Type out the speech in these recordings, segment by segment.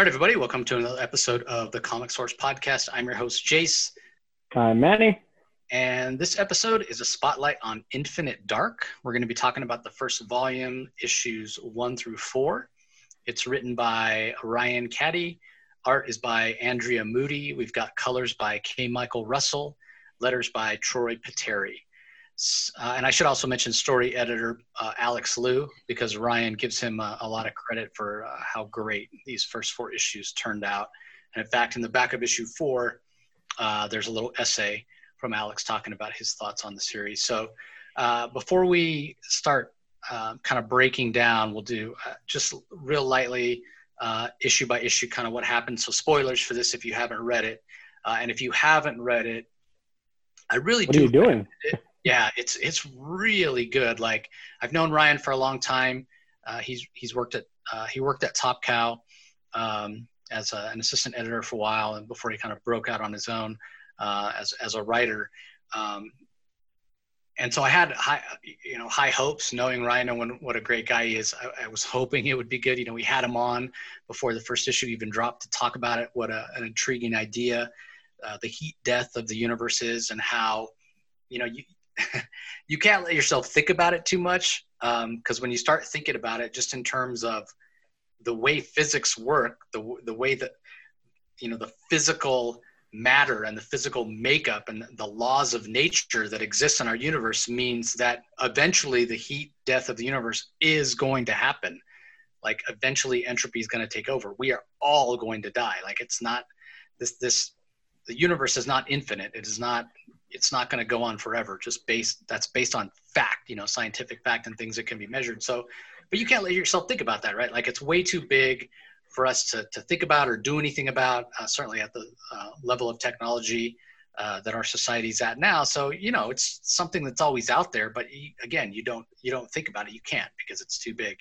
right, everybody, welcome to another episode of the Comic Source Podcast. I'm your host, Jace. I'm Manny. And this episode is a spotlight on Infinite Dark. We're going to be talking about the first volume, issues 1 through 4. It's written by Ryan Cady. Art is by Andrea Moody. We've got colors by K. Michael Russell, letters by Troy Peteri. And I should also mention story editor Alex Liu, because Ryan gives him a lot of credit for how great these first 4 issues turned out. And in fact, in the back of issue 4, there's a little essay from Alex talking about his thoughts on the series. So before we start kind of breaking down, we'll do just real lightly issue by issue kind of what happened. So spoilers for this if you haven't read it. And if you haven't read it, I really do. What are you doing? Yeah, it's really good. Like, I've known Ryan for a long time. He worked at Top Cow as an assistant editor for a while, and before he kind of broke out on his own as a writer. And so I had high hopes, knowing Ryan and what a great guy he is. I was hoping it would be good. We had him on before the first issue even dropped to talk about it. What an intriguing idea the heat death of the universe is, and how you can't let yourself think about it too much, because when you start thinking about it just in terms of the way physics work, the way that the physical matter and the physical makeup and the laws of nature that exist in our universe means that eventually the heat death of the universe is going to happen. Like, eventually entropy is going to take over. We are all going to die. Like, it's not the universe is not infinite. It's not going to go on forever. That's based on fact, scientific fact and things that can be measured. So, but you can't let yourself think about that, right? Like, it's way too big for us to think about or do anything about, certainly at the level of technology that our society's at now. So, it's something that's always out there, but again, you don't think about it. You can't, because it's too big.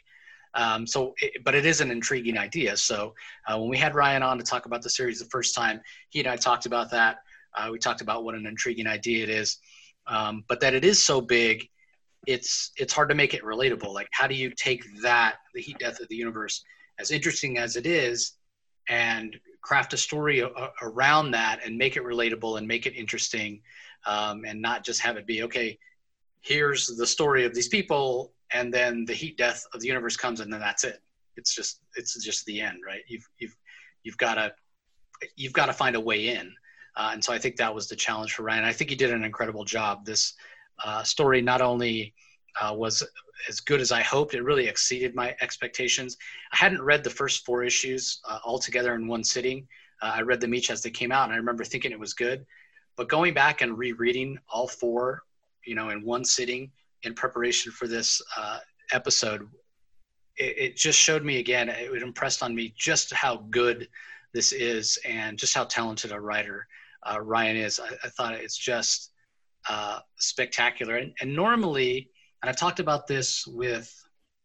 But it is an intriguing idea. So when we had Ryan on to talk about the series the first time, he and I talked about that. We talked about what an intriguing idea it is, but that it is so big, it's hard to make it relatable. Like, how do you take the heat death of the universe, as interesting as it is, and craft a story around that and make it relatable and make it interesting, and not just have it be, okay, here's the story of these people, and then the heat death of the universe comes, and then that's it. It's just the end, right? You've got to find a way in, and so I think that was the challenge for Ryan. I think he did an incredible job. This story not only was as good as I hoped, it really exceeded my expectations. I hadn't read the first 4 issues all together in one sitting. I read them each as they came out, and I remember thinking it was good. But going back and rereading all 4, in one sitting in preparation for this episode, it just showed me again, it impressed on me just how good this is and just how talented a writer Ryan is. I thought it's just spectacular. And normally, and I've talked about this with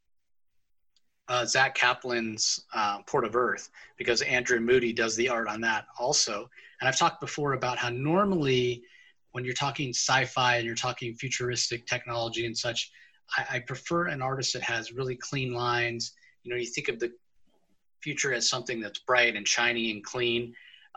Zach Kaplan's Port of Earth, because Andrea Moody does the art on that also. And I've talked before about how normally when you're talking sci-fi and you're talking futuristic technology and such, I prefer an artist that has really clean lines. You think of the future as something that's bright and shiny and clean.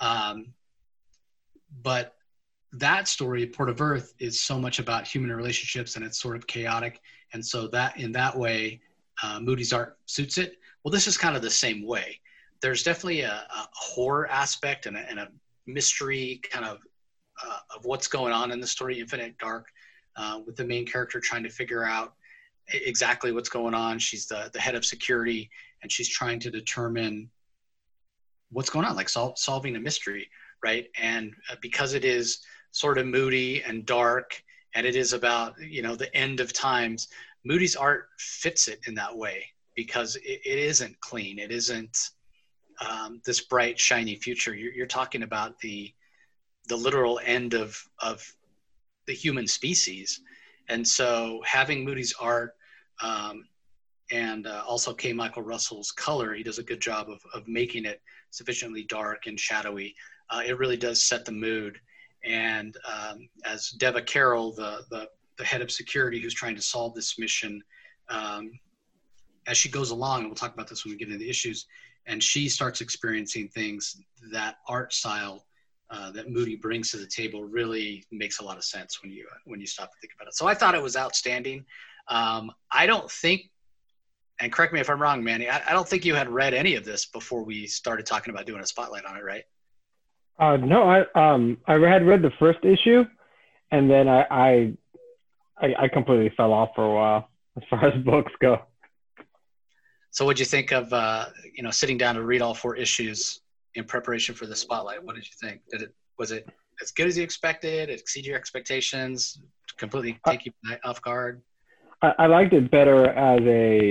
But that story, Port of Earth, is so much about human relationships, and it's sort of chaotic. And so that, in that way, Moody's art suits it. Well, this is kind of the same way. There's definitely a horror aspect and a mystery kind of what's going on in the story, Infinite Dark, with the main character trying to figure out exactly what's going on. She's the head of security, and she's trying to determine what's going on, like solving a mystery, right? And because it is sort of moody and dark, and it is about, the end of times, Moody's art fits it in that way, because it isn't clean. It isn't this bright, shiny future. You're talking about the literal end of the human species. And so having Moody's art and also K. Michael Russell's color, he does a good job of making it sufficiently dark and shadowy. It really does set the mood. And as Deva Carroll, the head of security who's trying to solve this mission, as she goes along, and we'll talk about this when we get into the issues, and she starts experiencing things. That art style that Moody brings to the table really makes a lot of sense when you stop and think about it. So I thought it was outstanding. I don't think, and correct me if I'm wrong, Manny, I don't think you had read any of this before we started talking about doing a spotlight on it, right? No, I had read the first issue, and then I completely fell off for a while as far as books go. So what'd you think of sitting down to read all 4 issues in preparation for the spotlight? What did you think? Was it as good as you expected? It exceed your expectations? Completely take you off guard? I liked it better as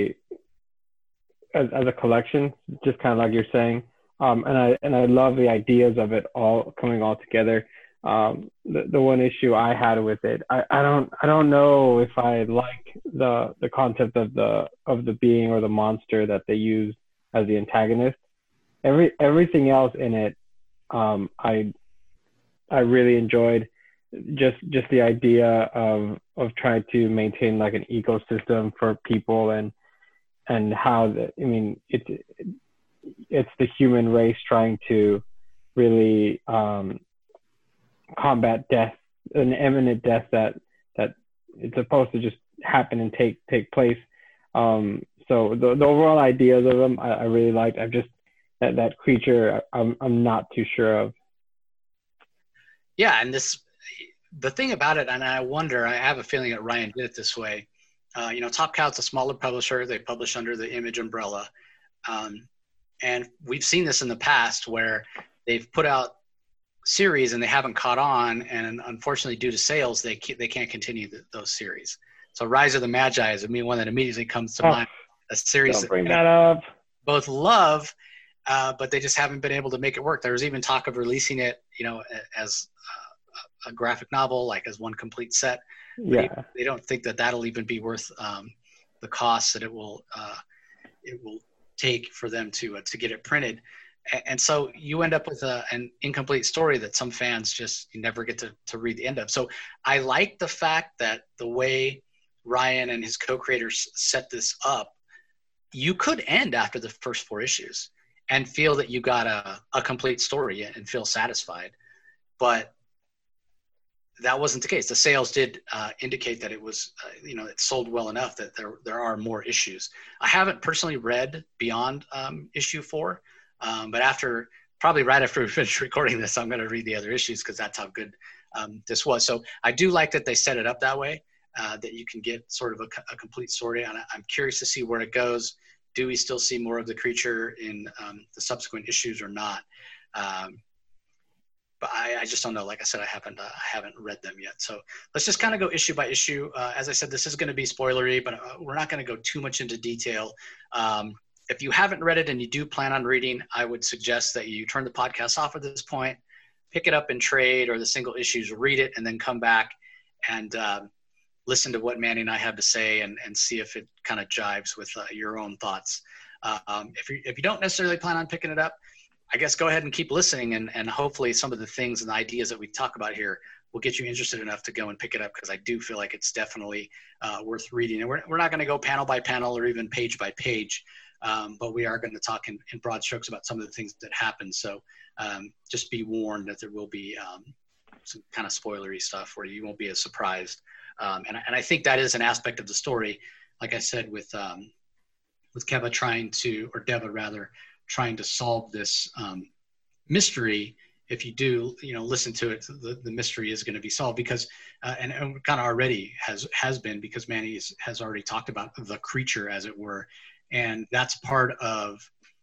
a collection, just kind of like you're saying. And I love the ideas of it all coming all together. The one issue I had with it, I don't know if I like the concept of the being or the monster that they use as the antagonist. Everything else in it, I really enjoyed. Just the idea of trying to maintain like an ecosystem for people, and how it's the human race trying to really combat death, an imminent death that it's supposed to just happen and take place. So the overall ideas of them, I really liked. I've just that creature, I'm not too sure of. Yeah, and the thing about it, and I wonder, I have a feeling that Ryan did it this way. Top Cow's a smaller publisher. They publish under the Image umbrella. And we've seen this in the past where they've put out series and they haven't caught on. And unfortunately, due to sales, they can't continue those series. So Rise of the Magi is one that immediately comes to mind. A series Don't bring that up. Both love, but they just haven't been able to make it work. There was even talk of releasing it, as a graphic novel, like as one complete set. Yeah. They don't think that that'll even be worth the cost that it will take for them to get it printed. And so you end up with an incomplete story that some fans just never get to read the end of. So I like the fact that the way Ryan and his co-creators set this up, you could end after the first 4 issues and feel that you got a complete story and feel satisfied. But that wasn't the case. The sales did indicate that it was, it sold well enough that there are more issues. I haven't personally read beyond issue 4, but probably right after we finish recording this, I'm going to read the other issues because that's how good this was. So I do like that they set it up that way, that you can get sort of a complete story. And I'm curious to see where it goes. Do we still see more of the creature in the subsequent issues or not? But I just don't know. Like I said, I haven't read them yet. So let's just kind of go issue by issue. As I said, this is going to be spoilery, but we're not going to go too much into detail. If you haven't read it and you do plan on reading, I would suggest that you turn the podcast off at this point, pick it up in trade or the single issues, read it, and then come back and listen to what Manny and I have to say and see if it kind of jives with your own thoughts. If you don't necessarily plan on picking it up, I guess go ahead and keep listening, and hopefully some of the things and the ideas that we talk about here will get you interested enough to go and pick it up, because I do feel like it's definitely worth reading. And we're not going to go panel by panel or even page by page, but we are going to talk in broad strokes about some of the things that happen. So just be warned that there will be some kind of spoilery stuff where you won't be as surprised. And I think that is an aspect of the story, like I said, with Deva trying to solve this mystery. If you do, listen to it, the mystery is going to be solved because, and kind of already has been, because Manny has already talked about the creature, as it were, and that's part of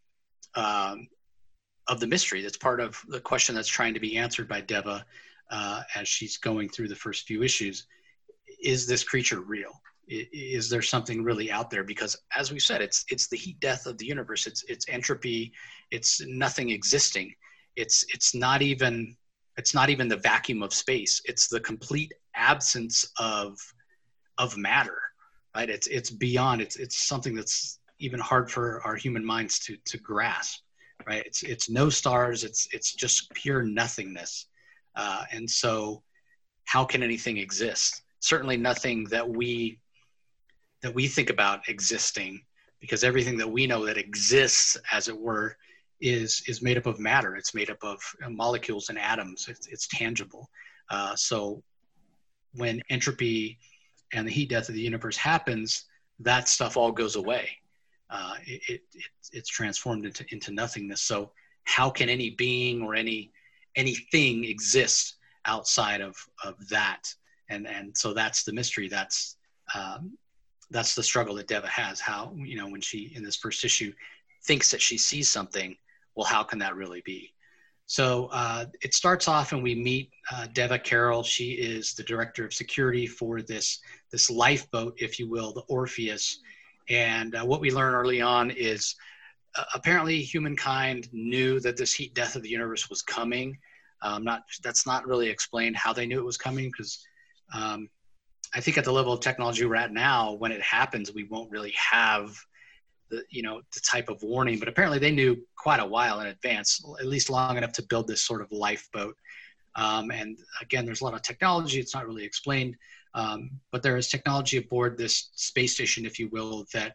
the mystery. That's part of the question that's trying to be answered by Deva as she's going through the first few issues. Is this creature real? Is there something really out there? Because as we said, it's the heat death of the universe. It's entropy. It's nothing existing. It's not even the vacuum of space. It's the complete absence of matter, right? It's beyond. It's something that's even hard for our human minds to grasp, right? It's no stars. It's just pure nothingness. And so, how can anything exist? Certainly nothing that we think about existing, because everything that we know that exists, as it were, is made up of matter. It's made up of molecules and atoms. It's tangible. So when entropy and the heat death of the universe happens, that stuff all goes away. It's transformed into nothingness. So how can any being or anything exist outside of that? And so that's the mystery. That's the struggle that Deva has. How, when she, in this first issue, thinks that she sees something, well, how can that really be? So it starts off and we meet Deva Carroll. She is the director of security for this lifeboat, if you will, the Orpheus. And what we learn early on is apparently humankind knew that this heat death of the universe was coming. That's not really explained how they knew it was coming, because I think at the level of technology we're at now, when it happens, we won't really have the type of warning. But apparently they knew quite a while in advance, at least long enough to build this sort of lifeboat. And again, there's a lot of technology. It's not really explained. But there is technology aboard this space station, if you will, that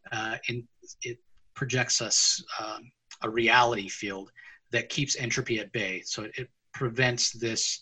it projects us a reality field that keeps entropy at bay. So it prevents this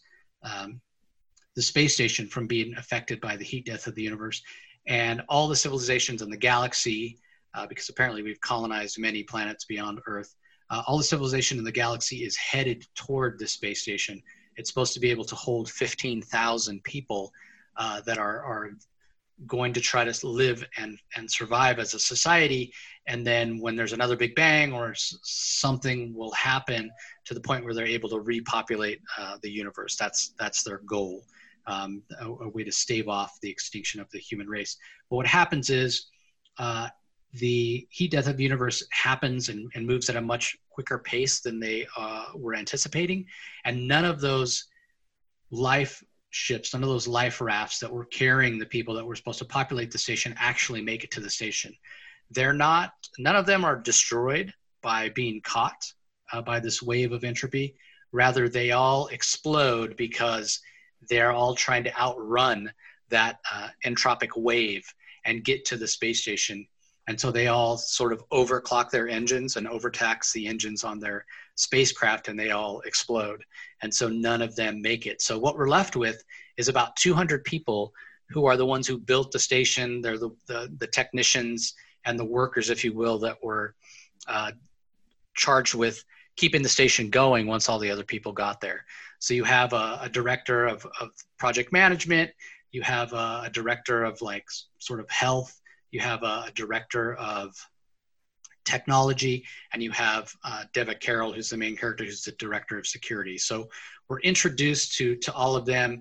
the space station from being affected by the heat death of the universe. And all the civilizations in the galaxy, because apparently we've colonized many planets beyond Earth, all the civilization in the galaxy is headed toward this space station. It's supposed to be able to hold 15,000 people that are going to try to live and survive as a society. And then when there's another big bang or something will happen to the point where they're able to repopulate the universe. That's their goal, a way to stave off the extinction of the human race. But what happens is the heat death of the universe happens and moves at a much quicker pace than they were anticipating. And none of those life ships, none of those life rafts that were carrying the people that were supposed to populate the station actually make it to the station. None of them are destroyed by being caught by this wave of entropy. Rather, they all explode because they're all trying to outrun that entropic wave and get to the space station. And so they all sort of overclock their engines and overtax the engines on their spacecraft, and they all explode. And so none of them make it. So what we're left with is about 200 people who are the ones who built the station. They're the technicians and the workers, if you will, that were charged with keeping the station going once all the other people got there. So you have a director of project management, you have a director of like sort of health, you have a director of technology, and you have Deva Carroll, who's the main character, who's the director of security. So we're introduced to all of them.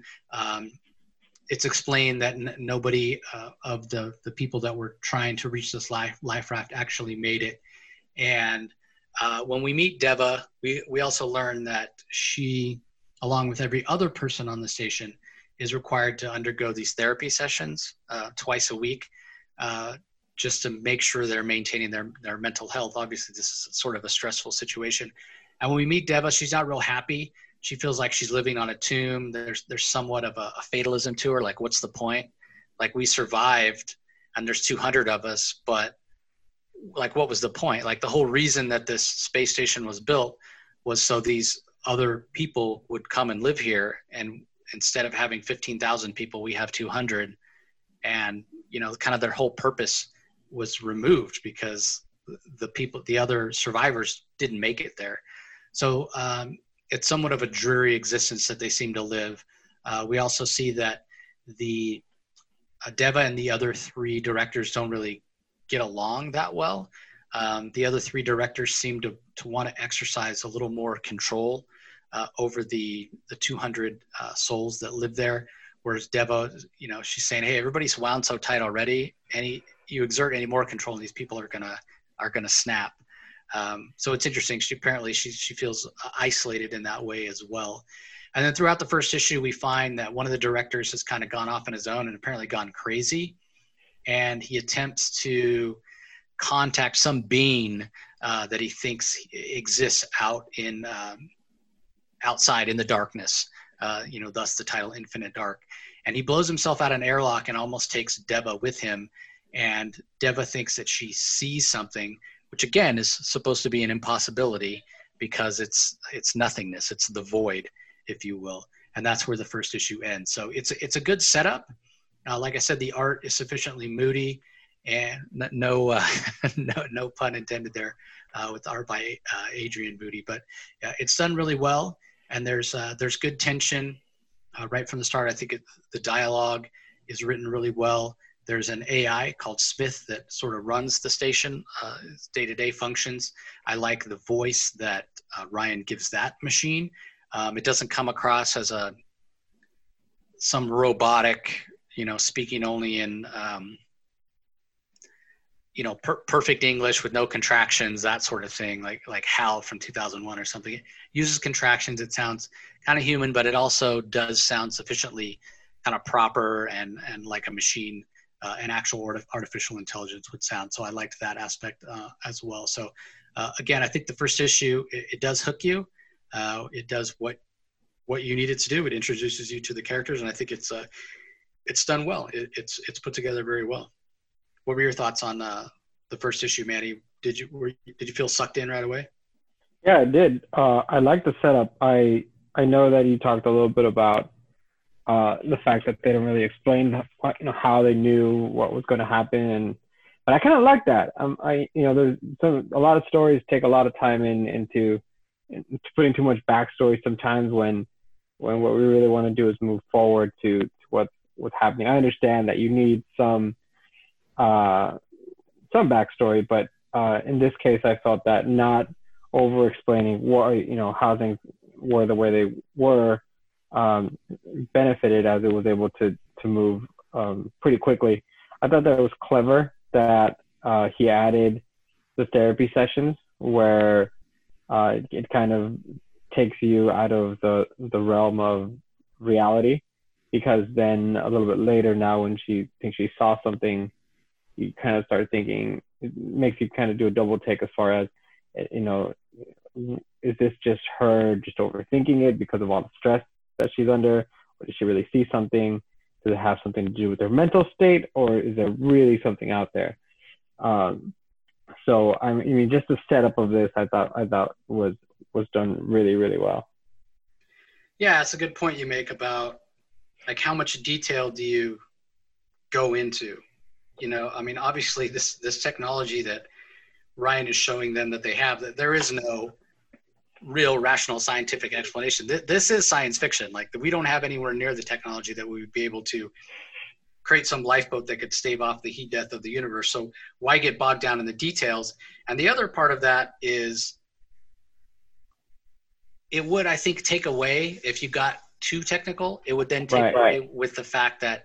It's explained that nobody of the people that were trying to reach this life raft actually made it. And when we meet Deva, we also learn that she, along with every other person on the station, is required to undergo these therapy sessions twice a week, just to make sure they're maintaining their mental health. Obviously, this is sort of a stressful situation. And when we meet Deva, she's not real happy. She feels like she's living on a tomb. There's somewhat of a fatalism to her. Like, what's the point? Like, we survived and there's 200 of us, but like, what was the point? Like, the whole reason that this space station was built was so these other people would come and live here. And instead of having 15,000 people, we have 200. And, kind of their whole purpose was removed because the other survivors didn't make it there. So it's somewhat of a dreary existence that they seem to live. We also see that the Deva and the other three directors don't really get along that well. The other three directors seem to want to exercise a little more control over the 200 souls that live there. Whereas Deva, she's saying, "Hey, everybody's wound so tight already. You exert any more control, and these people are gonna snap." So it's interesting. She feels isolated in that way as well. And then throughout the first issue, we find that one of the directors has kind of gone off on his own and apparently gone crazy, and he attempts to contact some being that he thinks exists outside in the darkness. Thus the title Infinite Dark. And he blows himself out an airlock and almost takes Deva with him. And Deva thinks that she sees something, which again is supposed to be an impossibility because it's nothingness. It's the void, if you will. And that's where the first issue ends. So it's a good setup. Like I said, the art is sufficiently moody, and no no pun intended there with art by Adrian Moody. But it's done really well, and there's good tension right from the start. I think the dialogue is written really well. There's an AI called Smith that sort of runs the station, day-to-day functions. I like the voice that Ryan gives that machine. It doesn't come across as some robotic, speaking only in, perfect English with no contractions, that sort of thing, like Hal from 2001 or something. It uses contractions. It sounds kind of human, but it also does sound sufficiently kind of proper and like a machine, an actual artificial intelligence would sound. So I liked that aspect as well. So again, I think the first issue, it does hook you. It does what you need it to do. It introduces you to the characters, and I think it's done well. It's put together very well. What were your thoughts on the first issue, Manny? Did you feel sucked in right away? Yeah, I did. I like the setup. I know that you talked a little bit about the fact that they don't really explain how they knew what was going to happen, but I kind of like that. There's a lot of stories take a lot of time into putting too much backstory sometimes when what we really want to do is move forward to what's happening. I understand that you need some backstory, but in this case, I felt that not over explaining how things were the way they were benefited, as it was able to move pretty quickly. I thought that it was clever that he added the therapy sessions where it kind of takes you out of the realm of reality, because then a little bit later, now when she thinks she saw something, you kind of start thinking, it makes you kind of do a double take as far as, is this just her just overthinking it because of all the stress that she's under, or does she really see something? Does it have something to do with her mental state, or is there really something out there? So just the setup of this, I thought was done really, really well. Yeah, it's a good point you make about like how much detail do you go into? Obviously this technology that Ryan is showing them that they have, that there is no real rational scientific explanation. This is science fiction. Like, we don't have anywhere near the technology that we would be able to create some lifeboat that could stave off the heat death of the universe. So why get bogged down in the details? And the other part of that is, it would, I think, take away, if you got too technical, it would then take away with the fact that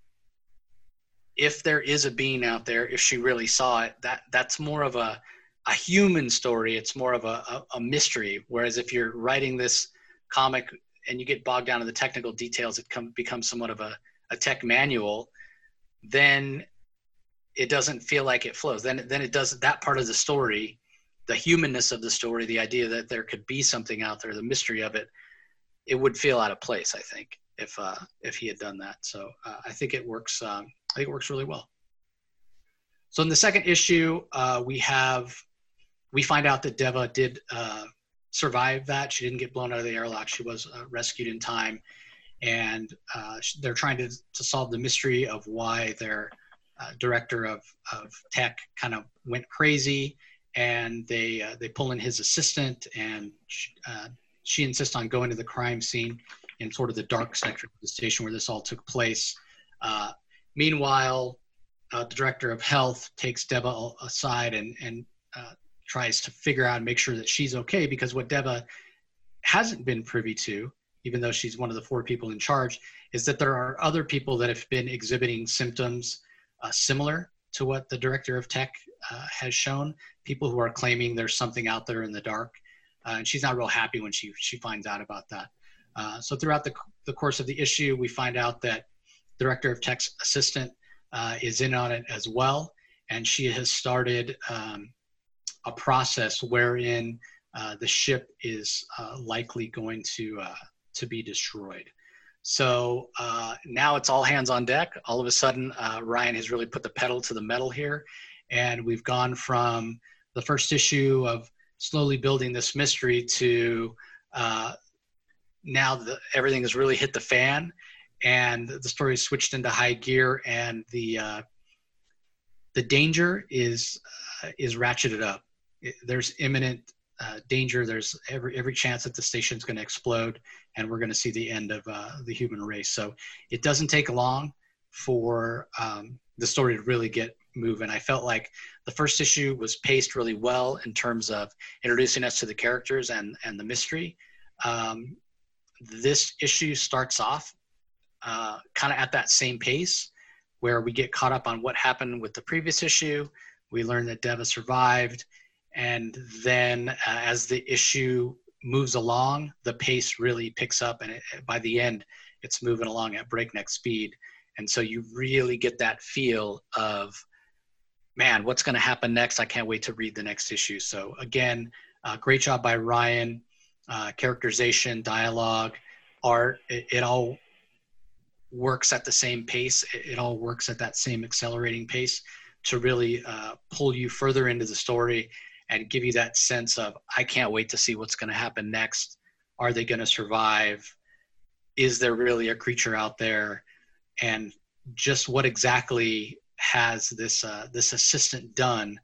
if there is a being out there, if she really saw it, that's more of a human story. It's more of a mystery. Whereas if you're writing this comic and you get bogged down in the technical details, it becomes somewhat of a tech manual, then it doesn't feel like it flows. Then it doesn't, that part of the story, the humanness of the story, the idea that there could be something out there, the mystery of it, it would feel out of place, I think, if he had done that. So I think it works. I think it works really well. So in the second issue, we find out that Deva did survive that. She didn't get blown out of the airlock. She was rescued in time. And they're trying to solve the mystery of why their director of tech kind of went crazy. And they pull in his assistant, and she insists on going to the crime scene in sort of the dark sector of the station where this all took place. Meanwhile, the director of health takes Deva aside and tries to figure out and make sure that she's okay, because what Deva hasn't been privy to, even though she's one of the 4 people in charge, is that there are other people that have been exhibiting symptoms similar to what the director of tech has shown, people who are claiming there's something out there in the dark. And she's not real happy when she finds out about that. So throughout the course of the issue, we find out that director of tech's assistant is in on it as well. And she has started a process wherein the ship is likely going to be destroyed. So now it's all hands on deck. All of a sudden, Ryan has really put the pedal to the metal here. And we've gone from the first issue of slowly building this mystery to now everything has really hit the fan, and the story is switched into high gear, and the danger is ratcheted up. There's imminent danger. There's every chance that the station's going to explode, and we're going to see the end of the human race. So it doesn't take long for the story to really get moving. I felt like the first issue was paced really well in terms of introducing us to the characters and the mystery. This issue starts off kind of at that same pace, where we get caught up on what happened with the previous issue. We learn that Deva survived. And then as the issue moves along, the pace really picks up. And by the end, it's moving along at breakneck speed. And so you really get that feel of, man, what's going to happen next? I can't wait to read the next issue. So again, great job by Ryan. Characterization, dialogue, art, it all works at the same pace. It all works at that same accelerating pace to really pull you further into the story and give you that sense of, I can't wait to see what's going to happen next. Are they going to survive? Is there really a creature out there? And just what exactly has this assistant done?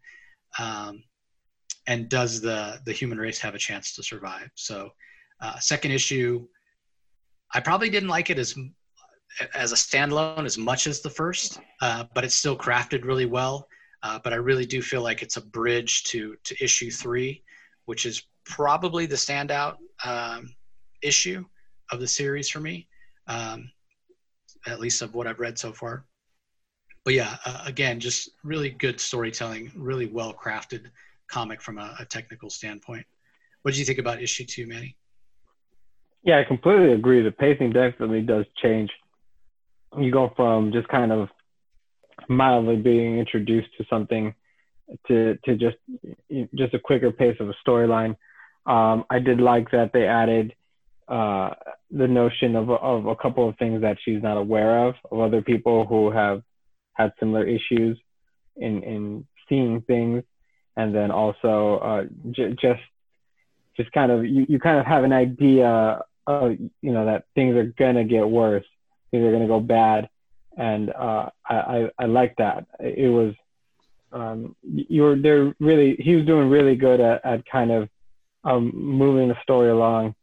And does the human race have a chance to survive? So second issue, I probably didn't like it as a standalone as much as the first, but it's still crafted really well. But I really do feel like it's a bridge to issue 3, which is probably the standout issue of the series for me, at least of what I've read so far. But yeah, again, just really good storytelling, really well crafted comic from a technical standpoint. What did you think about issue 2, Manny? Yeah, I completely agree. The pacing definitely does change. You go from just kind of mildly being introduced to something to just a quicker pace of a storyline. I did like that they added the notion of a couple of things that she's not aware of other people who have had similar issues in seeing things, and then also just kind of you kind of have an idea of, that things are gonna get worse, things are gonna go bad. And I like that. It was he was doing really good at kind of moving the story along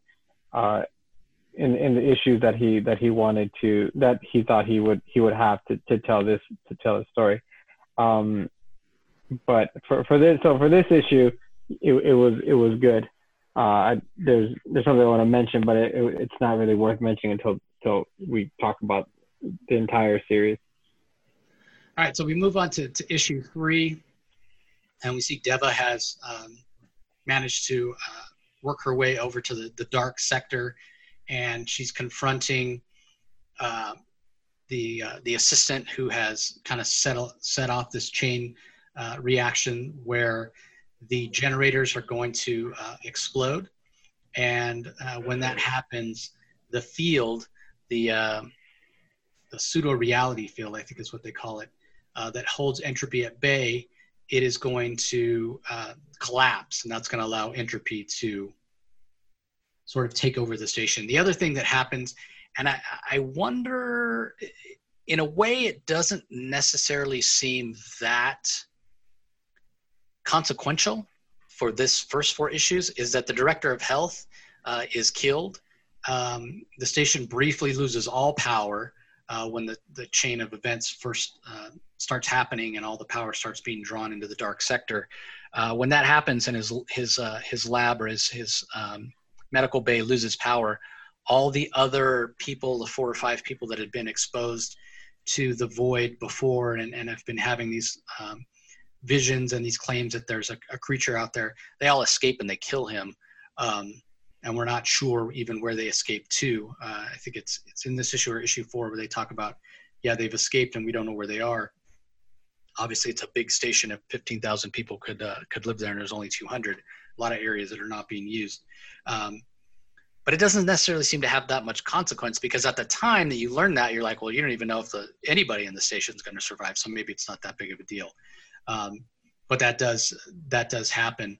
in the issues that he wanted to, that he thought he would have to tell the story. But for this issue, it was good. There's something I want to mention, but it's not really worth mentioning until we talk about the entire series. All right, so we move on to issue 3, and we see Deva has managed to work her way over to the dark sector, and she's confronting the assistant who has kind of set off this chain reaction where the generators are going to explode, and when that happens, the field, the pseudo-reality field, I think is what they call it, that holds entropy at bay, it is going to collapse, and that's going to allow entropy to sort of take over the station. The other thing that happens, and I wonder, in a way it doesn't necessarily seem that consequential for this first 4 issues, is that the director of health is killed. The station briefly loses all power when the chain of events first starts happening and all the power starts being drawn into the dark sector. When that happens and his lab or his medical bay loses power, all the other people, the 4 or 5 people that had been exposed to the void before and have been having these visions and these claims that there's a creature out there, they all escape and they kill him. And we're not sure even where they escaped to. I think it's in this issue or issue 4 where they talk about, yeah, they've escaped and we don't know where they are. Obviously, it's a big station. If 15,000 people could live there and there's only 200, a lot of areas that are not being used. But it doesn't necessarily seem to have that much consequence, because at the time that you learn that, you're like, well, you don't even know if anybody in the station is going to survive, so maybe it's not that big of a deal. but that does happen.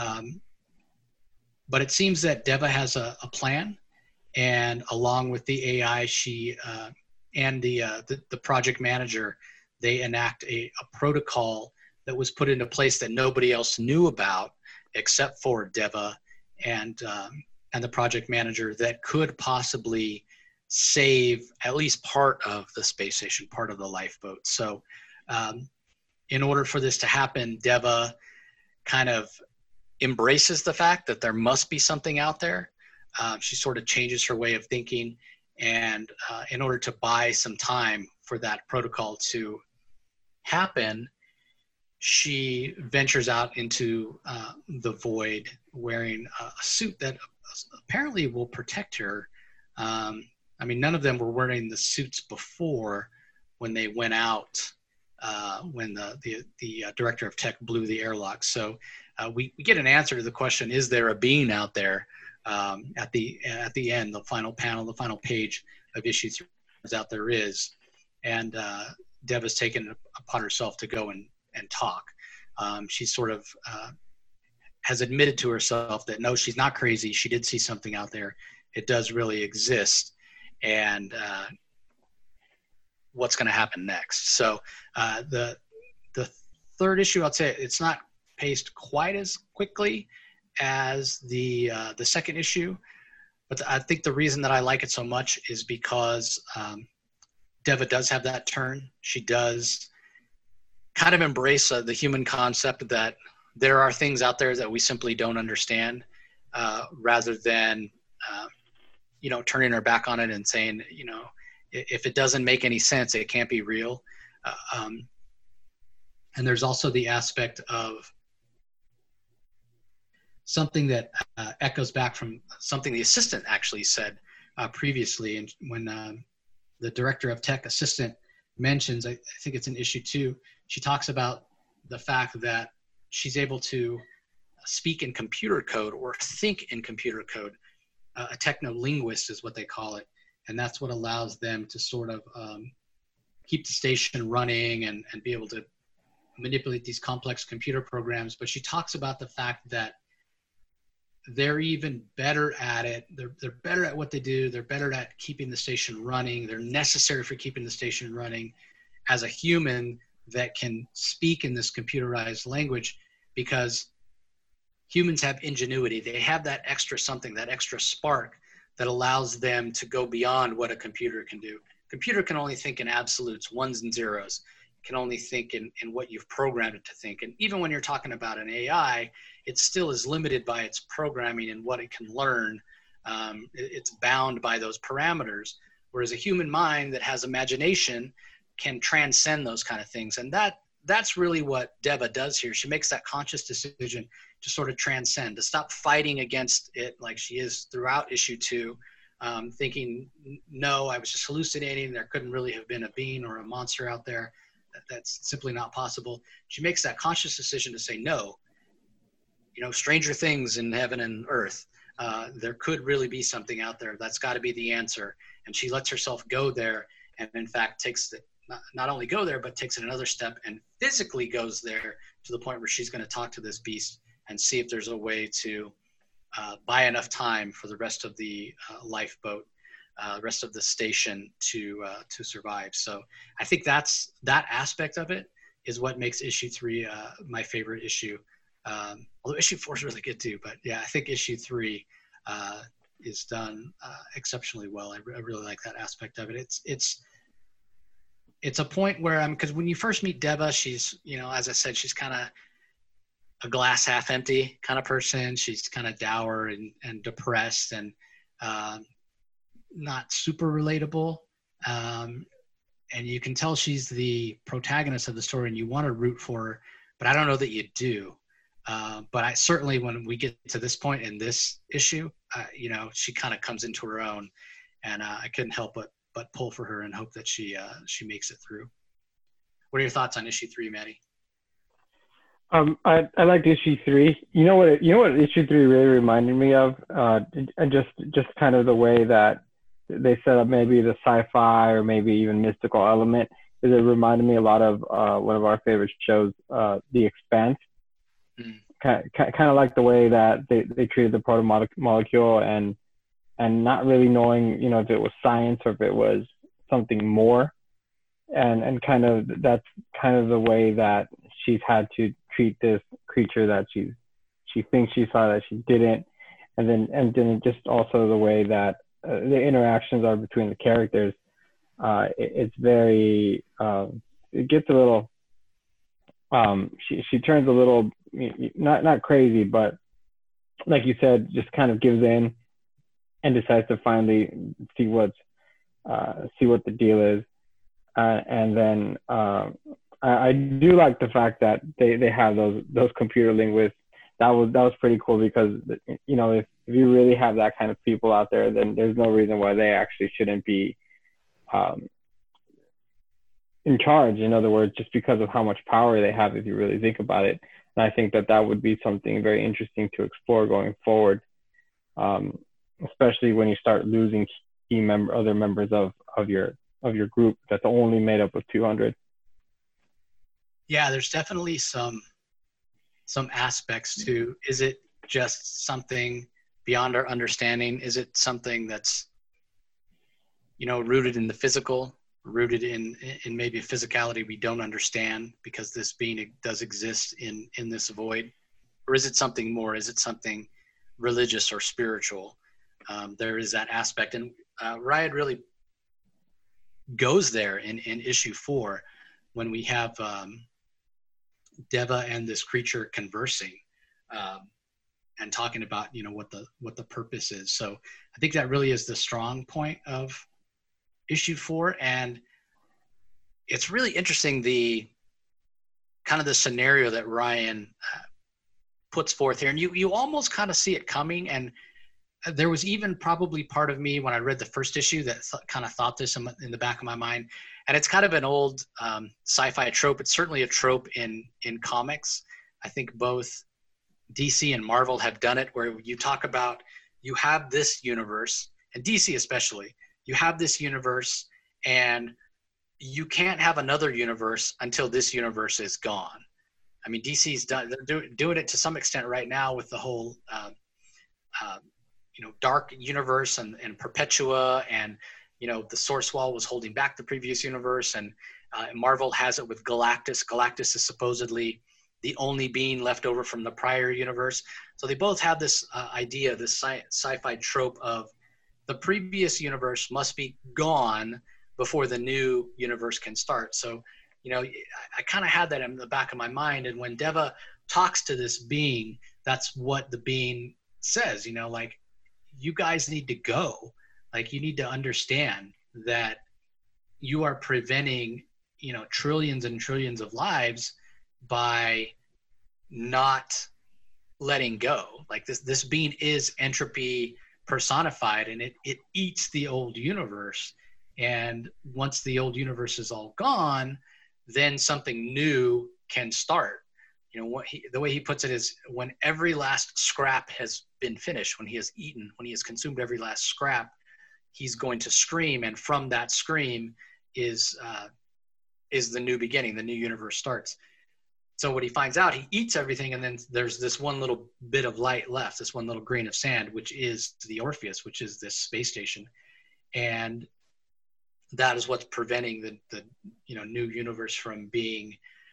But it seems that Deva has a plan, and along with the AI, she and the project manager, they enact a protocol that was put into place that nobody else knew about except for Deva and the project manager, that could possibly save at least part of the space station, part of the lifeboat. So in order for this to happen, Deva kind of embraces the fact that there must be something out there. She sort of changes her way of thinking, and in order to buy some time for that protocol to happen, she ventures out into the void wearing a suit that apparently will protect her. I mean, none of them were wearing the suits before when they went out, when the director of tech blew the airlock. So we get an answer to the question, is there a being out there? At the end, the final panel, the final page of issue 3, turns out there is. And Deva's taken it upon herself to go and talk. She sort of has admitted to herself that no, she's not crazy. She did see something out there. It does really exist. And what's going to happen next? So the third issue, I'd say it's not paced quite as quickly as the second issue, but I think the reason that I like it so much is because Deva does have that turn. She does kind of embrace the human concept that there are things out there that we simply don't understand, rather than turning her back on it and saying, if it doesn't make any sense, it can't be real. And there's also the aspect of something that echoes back from something the assistant actually said previously. And when the director of tech assistant mentions, I think it's in issue 2, she talks about the fact that she's able to speak in computer code or think in computer code. A techno-linguist is what they call it. And that's what allows them to sort of keep the station running and be able to manipulate these complex computer programs. But she talks about the fact that they're even better at it. They're better at what they do. They're better at keeping the station running. They're necessary for keeping the station running as a human that can speak in this computerized language, because humans have ingenuity. They have that extra something, that extra spark that allows them to go beyond what a computer can do. Computer can only think in absolutes, ones and zeros. It can only think in what you've programmed it to think. And even when you're talking about an AI, it still is limited by its programming and what it can learn. It's bound by those parameters. Whereas a human mind that has imagination can transcend those kind of things. And that's really what Deva does here. She makes that conscious decision to sort of transcend, to stop fighting against it like she is throughout issue 2, thinking, no, I was just hallucinating. There couldn't really have been a being or a monster out there. That's simply not possible. She makes that conscious decision to say, no, stranger things in heaven and earth. There could really be something out there. That's got to be the answer. And she lets herself go there, and in fact takes it, not only go there, but takes it another step and physically goes there to the point where she's going to talk to this beast and see if there's a way to buy enough time for the rest of the lifeboat, rest of the station to survive. So I think that aspect of it is what makes issue 3 my favorite issue. Although issue 4 is really good too, but yeah, I think issue 3 is done exceptionally well. I really like that aspect of it. It's a point where because when you first meet Deva, she's, as I said, she's kind of a glass half empty kind of person. She's kind of dour and depressed and not super relatable. And you can tell she's the protagonist of the story and you want to root for her, but I don't know that you do. But I certainly, when we get to this point in this issue, she kind of comes into her own, and I couldn't help but pull for her and hope that she makes it through. What are your thoughts on issue 3, Maddie? I liked issue 3. You know what issue 3 really reminded me of? And just kind of the way that they set up maybe the sci-fi or maybe even mystical element. is it reminded me a lot of one of our favorite shows, The Expanse. Mm. Kind of like the way that they treated the proto-molecule, and not really knowing, if it was science or if it was something more. And kind of that's kind of the way that she's had to treat this creature that she thinks she saw that she didn't. And then just also the way that the interactions are between the characters. It's very, it gets a little, she turns a little, not crazy, but like you said, just kind of gives in and decides to finally see what the deal is. And then I do like the fact that they have those computer linguists. That was pretty cool, because if you really have that kind of people out there, then there's no reason why they actually shouldn't be in charge. In other words, just because of how much power they have, if you really think about it. And I think that would be something very interesting to explore going forward, especially when you start losing other members of your group that's only made up of 200. Yeah, there's definitely some aspects to, is it just something beyond our understanding? Is it something that's, rooted in the physical, rooted in maybe a physicality we don't understand because this being does exist in this void? Or is it something more? Is it something religious or spiritual? There is that aspect. And Riot really goes there in issue 4 when we have Deva and this creature conversing and talking about what the purpose is. So I think that really is the strong point of issue 4, and it's really interesting the kind of the scenario that Ryan puts forth here, and you almost kind of see it coming. And there was even probably part of me when I read the first issue that kind of thought this in the back of my mind. And it's kind of an old sci-fi trope. It's certainly a trope in comics. I think both DC and Marvel have done it, where you talk about, you have this universe, and DC especially, you have this universe and you can't have another universe until this universe is gone. I mean, DC's they're doing it to some extent right now with the whole dark universe and Perpetua, and the Source Wall was holding back the previous universe, and Marvel has it with Galactus. Galactus is supposedly the only being left over from the prior universe. So they both have this idea, this sci-fi trope of the previous universe must be gone before the new universe can start. So, I kind of had that in the back of my mind. And when Deva talks to this being, that's what the being says, like, you guys need to go. Like, you need to understand that you are preventing, trillions and trillions of lives by not letting go. Like, this being is entropy personified, and it eats the old universe. And once the old universe is all gone, then something new can start. The way he puts it is, when every last scrap has been finished, when he has eaten, when he has consumed every last scrap, he's going to scream, and from that scream is the new beginning. The new universe starts. So what he finds out, he eats everything, and then there's this one little bit of light left, this one little grain of sand, which is the Orpheus, which is this space station, and that is what's preventing the new universe from being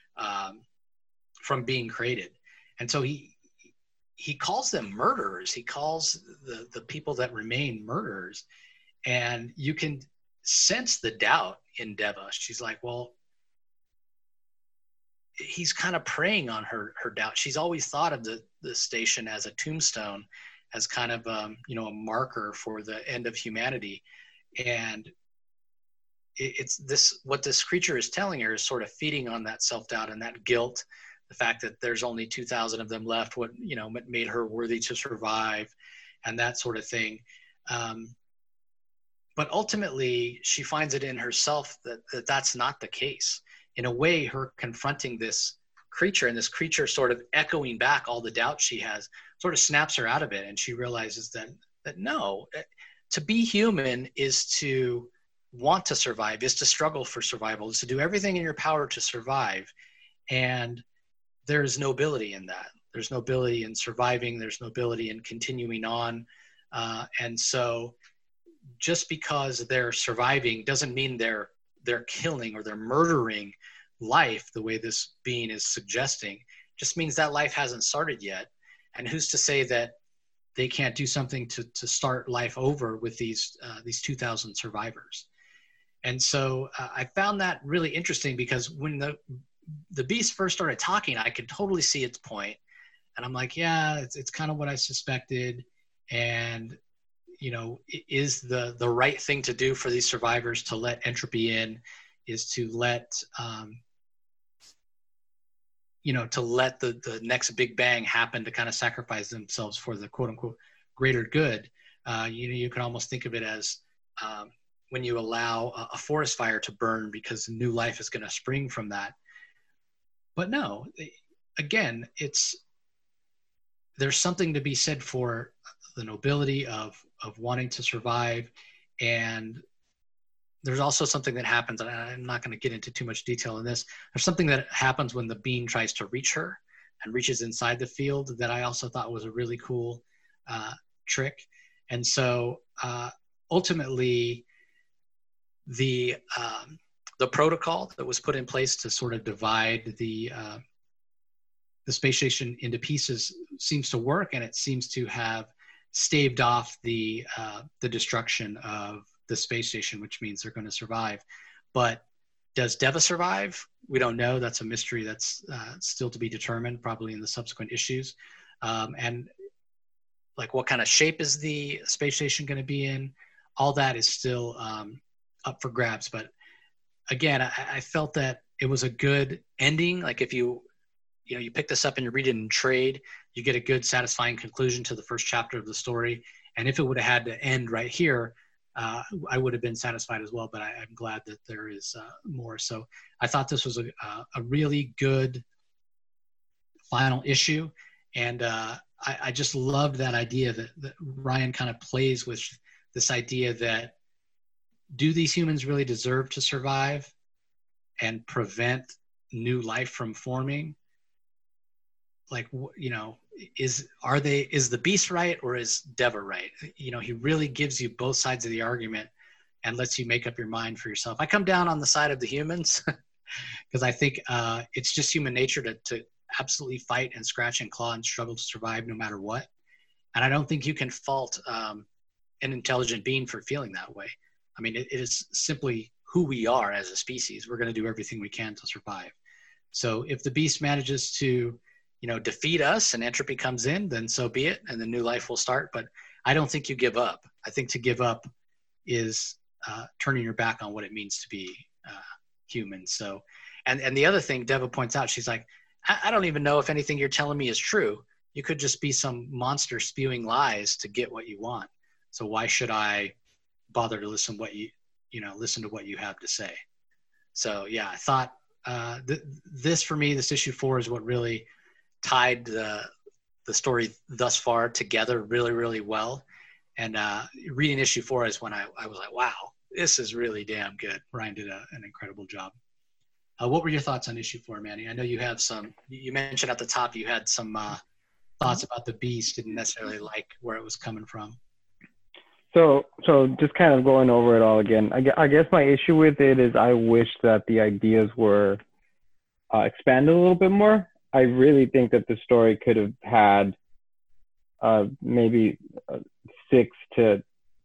created. And so he calls them murderers. He calls the people that remain murderers, and you can sense the doubt in Deva. She's like, well, he's kind of preying on her doubt. She's always thought of the station as a tombstone, as kind of a marker for the end of humanity. And it's this, what this creature is telling her is sort of feeding on that self-doubt and that guilt, the fact that there's only 2,000 of them left, what made her worthy to survive, and that sort of thing. But ultimately, she finds it in herself that that's not the case. In a way, her confronting this creature, and this creature sort of echoing back all the doubt she has, sort of snaps her out of it, and she realizes that no, to be human is to want to survive, is to struggle for survival, is to do everything in your power to survive. And there's nobility in that. There's nobility in surviving. There's nobility in continuing on. And so just because they're surviving doesn't mean they're killing or they're murdering life the way this being is suggesting. Just means that life hasn't started yet. And who's to say that they can't do something to start life over with these 2,000 survivors? And so I found that really interesting, because when the beast first started talking, I could totally see its point. And I'm like, yeah, it's kind of what I suspected. And, you know, is the right thing to do for these survivors to let entropy in, is to let, to let the next big bang happen, to kind of sacrifice themselves for the quote unquote greater good. You can almost think of it as when you allow a forest fire to burn because new life is going to spring from that. But no, again, there's something to be said for the nobility of wanting to survive. And there's also something that happens, and I'm not going to get into too much detail in this. There's something that happens when the being tries to reach her and reaches inside the field that I also thought was a really cool trick. And so ultimately, the protocol that was put in place to sort of divide the space station into pieces seems to work, and it seems to have staved off the destruction of the space station, which means they're going to survive. But does Deva survive? We don't know. That's a mystery that's still to be determined, probably in the subsequent issues. And like, what kind of shape is the space station going to be in? All that is still up for grabs. But again, I felt that it was a good ending. Like, if you pick this up and you read it in trade, you get a good, satisfying conclusion to the first chapter of the story. And if it would have had to end right here, I would have been satisfied as well. But I'm glad that there is more. So I thought this was a really good final issue. And I just loved that idea that Ryan kind of plays with this idea that, do these humans really deserve to survive and prevent new life from forming? Like, is the beast right, or is Deva right? He really gives you both sides of the argument and lets you make up your mind for yourself. I come down on the side of the humans because I think it's just human nature to absolutely fight and scratch and claw and struggle to survive no matter what. And I don't think you can fault an intelligent being for feeling that way. I mean, it is simply who we are as a species. We're going to do everything we can to survive. So if the beast manages to defeat us and entropy comes in, then so be it, and the new life will start. But I don't think you give up. I think to give up is turning your back on what it means to be human. So, and the other thing Deva points out, she's like, I don't even know if anything you're telling me is true. You could just be some monster spewing lies to get what you want. So why should I bother to listen to what you have to say? So yeah, I thought this, for me, this issue 4 is what really tied the story thus far together really, really well. And reading issue 4 is when I was like, wow, this is really damn good. Ryan did an incredible job. What were your thoughts on issue 4, Manny? I know you have you mentioned at the top you had some thoughts about the beast, didn't necessarily like where it was coming from. So just kind of going over it all again, I guess my issue with it is I wish that the ideas were expanded a little bit more. I really think that the story could have had maybe 6 to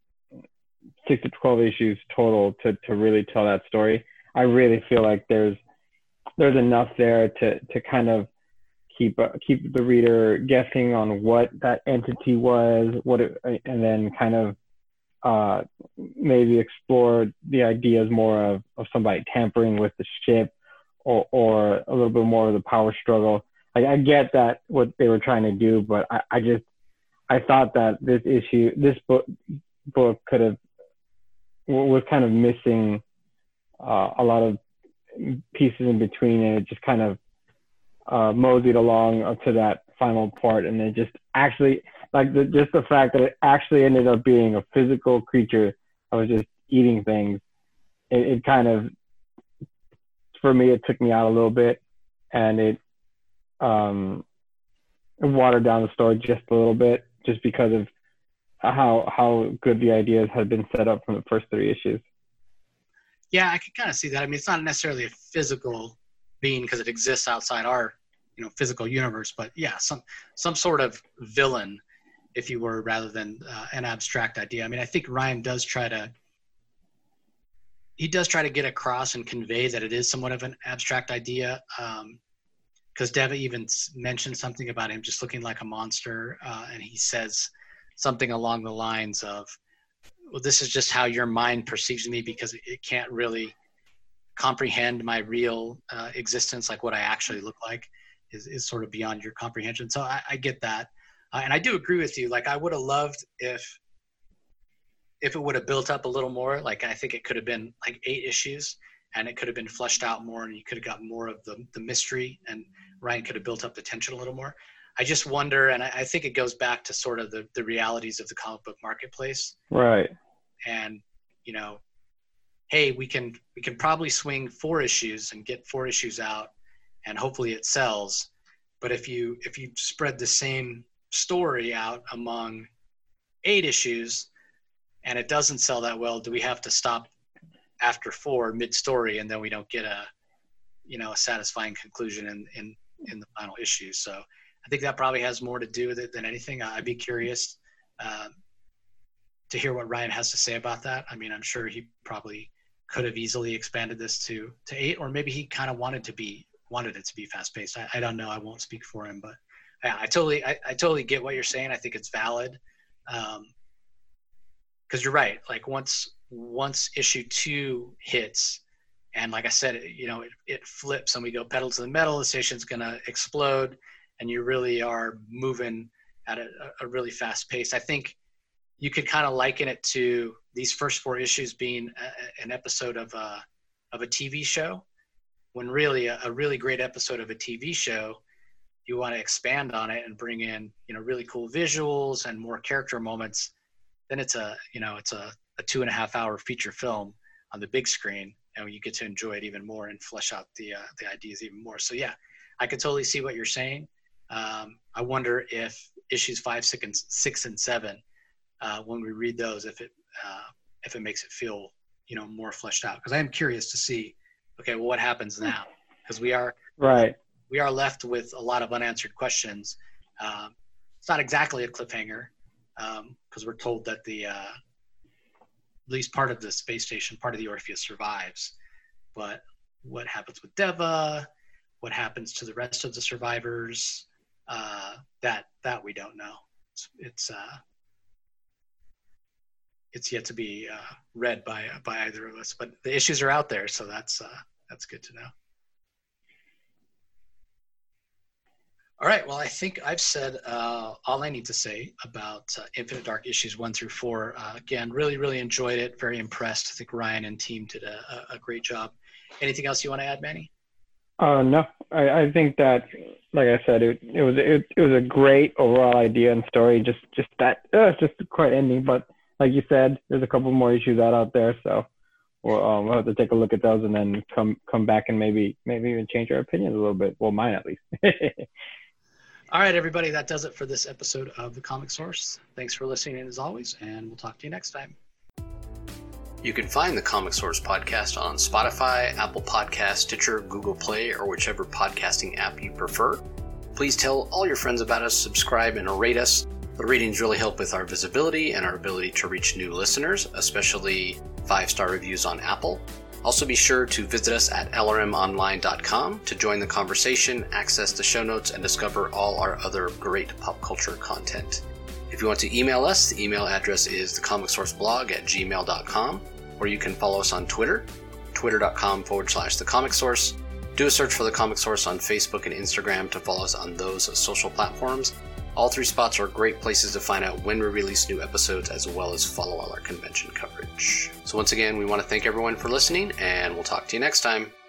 12 issues total to really tell that story. I really feel like there's enough there to kind of keep the reader guessing on what that entity was, and then kind of maybe explore the ideas more of somebody tampering with the ship, or a little bit more of the power struggle. I get that what they were trying to do, but I thought that this book was kind of missing a lot of pieces in between, and it just kind of moseyed along up to that final part, and it just actually, like, just the fact that it actually ended up being a physical creature that was just eating things it kind of, for me, it took me out a little bit, and it watered down the story just a little bit, just because of how good the ideas had been set up from the first 3 issues. Yeah, I can kind of see that. I mean, it's not necessarily a physical being because it exists outside our, physical universe, but yeah, some sort of villain, if you were, rather than an abstract idea. I mean, I think Ryan does try to get across and convey that it is somewhat of an abstract idea. Because Deva even mentioned something about him just looking like a monster, and he says something along the lines of, well, this is just how your mind perceives me because it can't really comprehend my real existence, like what I actually look like is sort of beyond your comprehension. So I get that. And I do agree with you. Like, I would have loved if it would have built up a little more. Like, I think it could have been like 8 issues, and it could have been fleshed out more, and you could have gotten more of the mystery, and Ryan could have built up the tension a little more. I just wonder, and I think it goes back to sort of the realities of the comic book marketplace. Right. And, hey, we can probably swing 4 issues and get 4 issues out, and hopefully it sells. But if you spread the same story out among 8 issues and it doesn't sell that well, do we have to stop after 4 mid-story, and then we don't get a satisfying conclusion in the final issue? So I think that probably has more to do with it than anything. I'd be curious to hear what Ryan has to say about that. I mean, I'm sure he probably could have easily expanded this to 8, or maybe he kind of wanted it to be fast-paced. I don't know. I won't speak for him, but yeah, I totally get what you're saying. I think it's valid. Because you're right. Like, once issue 2 hits, and like I said, it flips and we go pedal to the metal, the station's going to explode, and you really are moving at a really fast pace. I think you could kind of liken it to these first 4 issues being an episode of a TV show, when really a really great episode of a TV show, you want to expand on it and bring in, really cool visuals and more character moments. Then it's a 2.5 hour feature film on the big screen, and you get to enjoy it even more and flesh out the ideas even more. So yeah, I can totally see what you're saying. I wonder if issues 5, 6, and 7, when we read those, if it makes it feel, more fleshed out. Because I am curious to see, okay, well, what happens now? Because we are left with a lot of unanswered questions. It's not exactly a cliffhanger, because we're told that at least part of the space station, part of the Orpheus, survives. But what happens with Deva? What happens to the rest of the survivors? That we don't know. It's yet to be read by either of us. But the issues are out there, so that's good to know. All right. Well, I think I've said all I need to say about Infinite Dark issues 1 through 4. Again, really, really enjoyed it. Very impressed. I think Ryan and team did a great job. Anything else you want to add, Manny? No, I think that, like I said, it was a great overall idea and story. Just quite ending, but like you said, there's a couple more issues out there, so we'll have to take a look at those and then come back and maybe even change our opinions a little bit. Well, mine at least. All right, everybody, that does it for this episode of The Comic Source. Thanks for listening as always, and we'll talk to you next time. You can find the Comic Source podcast on Spotify, Apple Podcasts, Stitcher, Google Play, or whichever podcasting app you prefer. Please tell all your friends about us, subscribe, and rate us. The ratings really help with our visibility and our ability to reach new listeners, especially 5-star reviews on Apple. Also be sure to visit us at lrmonline.com to join the conversation, access the show notes, and discover all our other great pop culture content. If you want to email us, the email address is thecomicsourceblog@gmail.com, or you can follow us on Twitter, twitter.com/thecomicsource. Do a search for The Comic Source on Facebook and Instagram to follow us on those social platforms. All 3 spots are great places to find out when we release new episodes, as well as follow all our convention coverage. So once again, we want to thank everyone for listening, and we'll talk to you next time.